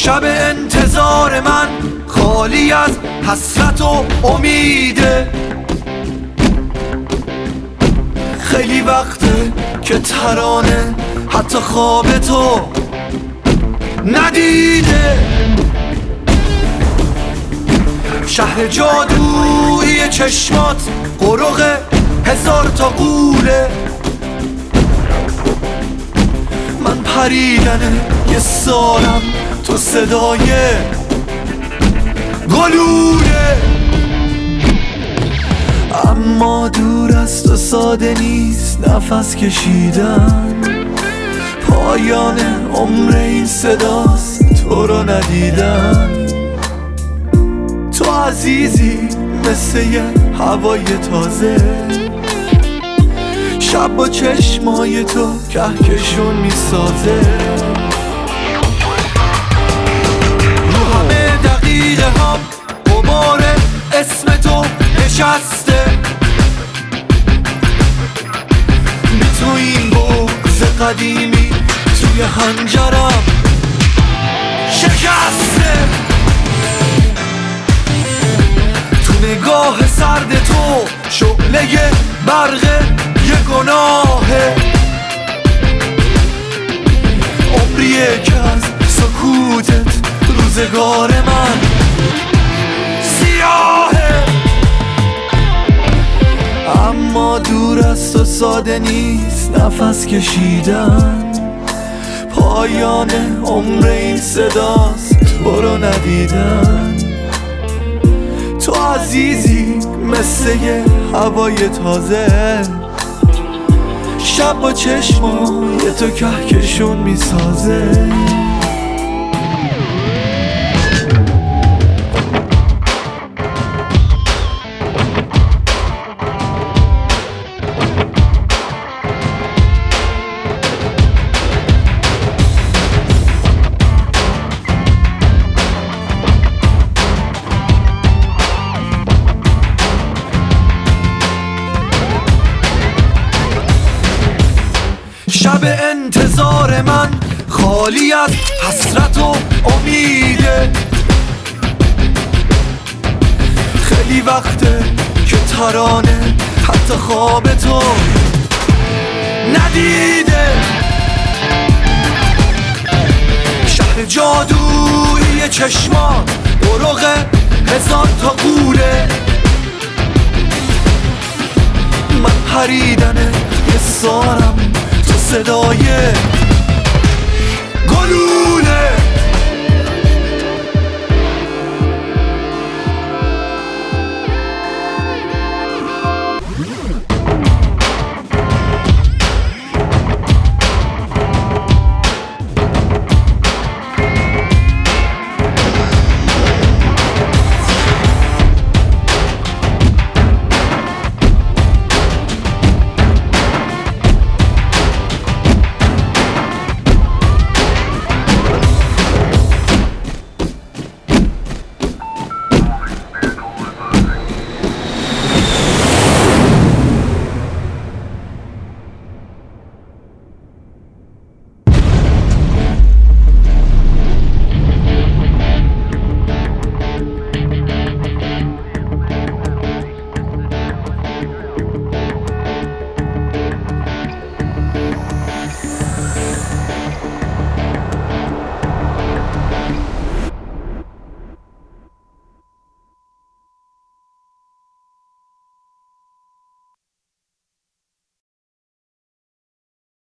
شب انتظار من خالی از حسرت و امیده. خیلی وقته که ترانه حتی خواب تو ندیده. شهر جادویی چشمات قرق هزار تا قوله. من پریدن یه سالم، تو صدای گلوله. اما دور از تو ساده نیست نفس کشیدن. پایان عمر این صداست تو رو ندیدن. تو عزیزی مثل یه هوای تازه. شب با چشمای تو کهکشون میسازه. رو همه دقیقه هم غبار اسم تو نشسته. بی تو این بغض قدیمی توی حنجرم شکسته. تو نگاه سرد تو شعله برق یه گناهه. عمریه که از سکوتت روزگار من سیاهه. اما دور از تو ساده نیست نفس کشیدن. پایان عمر این صداست تو رو ندیدن. تو عزیزی مثل یه هوای تازه. شب با چشمای تو کهکشون میسازه. شب انتظار من خالی از حسرت و امیده. خیلی وقته که ترانه حتی خواب تو ندیده. شهر جادویی چشمات برق هزار تا قوله. من پریدن یه سارم، تو صدای گلوله.